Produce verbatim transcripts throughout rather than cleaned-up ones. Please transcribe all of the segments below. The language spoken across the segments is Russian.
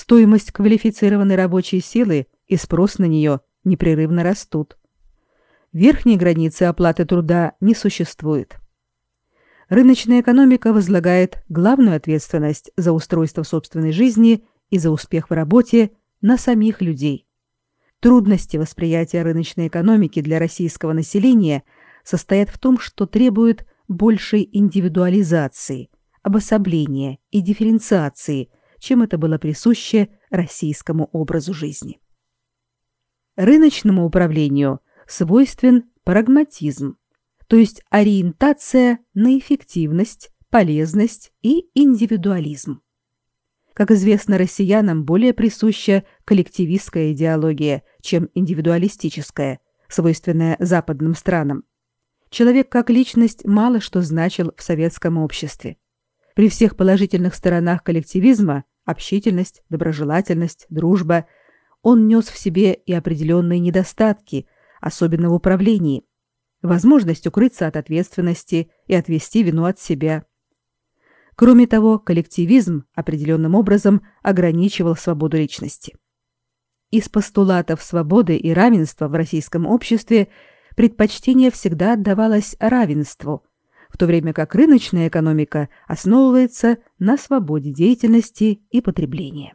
Стоимость квалифицированной рабочей силы и спрос на нее непрерывно растут. Верхней границы оплаты труда не существует. Рыночная экономика возлагает главную ответственность за устройство собственной жизни и за успех в работе на самих людей. Трудности восприятия рыночной экономики для российского населения состоят в том, что требуют большей индивидуализации, обособления и дифференциации, чем это было присуще российскому образу жизни. Рыночному управлению свойствен прагматизм, то есть ориентация на эффективность, полезность и индивидуализм. Как известно, россиянам более присуща коллективистская идеология, чем индивидуалистическая, свойственная западным странам. Человек как личность мало что значил в советском обществе. При всех положительных сторонах коллективизма – общительность, доброжелательность, дружба – он нес в себе и определенные недостатки, особенно в управлении, возможность укрыться от ответственности и отвести вину от себя. Кроме того, коллективизм определенным образом ограничивал свободу личности. Из постулатов свободы и равенства в российском обществе предпочтение всегда отдавалось равенству, в то время как рыночная экономика основывается на свободе деятельности и потребления.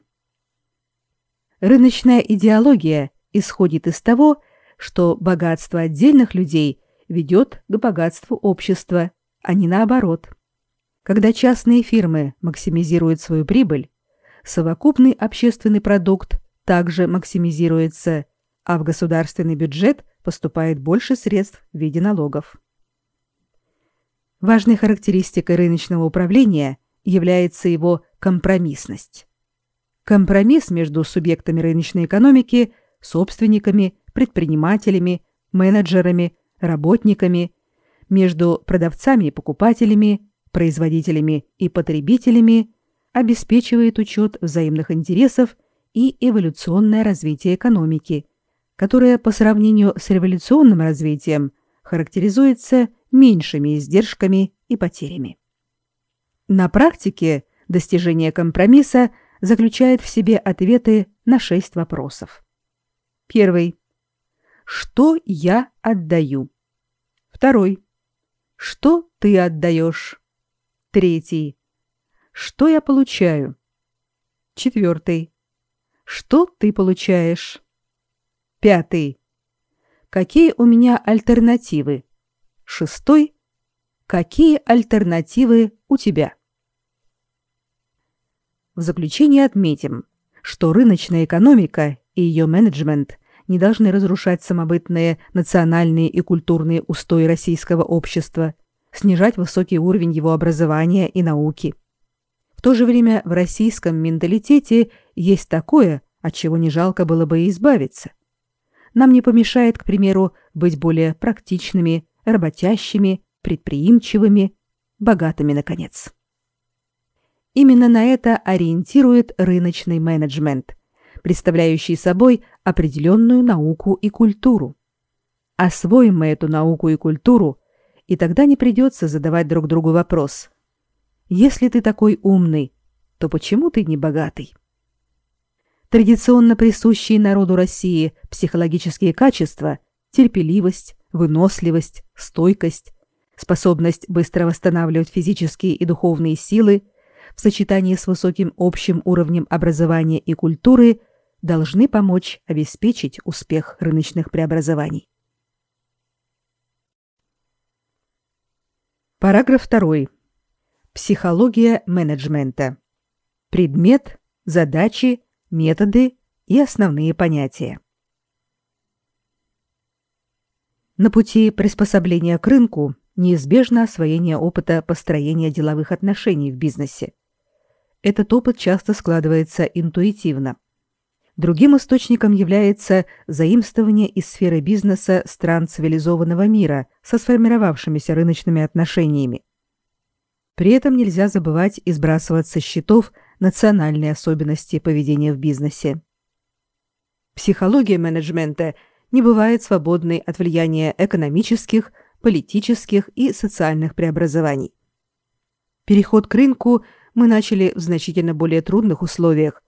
Рыночная идеология исходит из того, что богатство отдельных людей ведет к богатству общества, а не наоборот. Когда частные фирмы максимизируют свою прибыль, совокупный общественный продукт также максимизируется, а в государственный бюджет поступает больше средств в виде налогов. Важной характеристикой рыночного управления является его компромиссность. Компромисс между субъектами рыночной экономики, собственниками, предпринимателями, менеджерами, работниками, между продавцами и покупателями, производителями и потребителями обеспечивает учет взаимных интересов и эволюционное развитие экономики, которое по сравнению с революционным развитием характеризуется меньшими издержками и потерями. На практике достижение компромисса заключает в себе ответы на шесть вопросов. Первый. Что я отдаю? Второй. Что ты отдаешь? Третий. Что я получаю? Четвертый. Что ты получаешь? Пятый. Какие у меня альтернативы? Шестой. Какие альтернативы у тебя? В заключение отметим, что рыночная экономика и ее менеджмент не должны разрушать самобытные национальные и культурные устои российского общества, снижать высокий уровень его образования и науки. В то же время в российском менталитете есть такое, от чего не жалко было бы и избавиться. Нам не помешает, к примеру, быть более практичными, работящими, предприимчивыми, богатыми, наконец. Именно на это ориентирует рыночный менеджмент, представляющий собой определенную науку и культуру. Освоим мы эту науку и культуру, и тогда не придется задавать друг другу вопрос: если ты такой умный, то почему ты не богатый? Традиционно присущие народу России психологические качества – терпеливость, выносливость, стойкость, способность быстро восстанавливать физические и духовные силы в сочетании с высоким общим уровнем образования и культуры должны помочь обеспечить успех рыночных преобразований. Параграф второй. Психология менеджмента. Предмет, задачи, методы и основные понятия. На пути приспособления к рынку неизбежно освоение опыта построения деловых отношений в бизнесе. Этот опыт часто складывается интуитивно. Другим источником является заимствование из сферы бизнеса стран цивилизованного мира со сформировавшимися рыночными отношениями. При этом нельзя забывать и сбрасывать со счетов национальные особенности поведения в бизнесе. Психология менеджмента не бывает свободной от влияния экономических, политических и социальных преобразований. Переход к рынку мы начали в значительно более трудных условиях,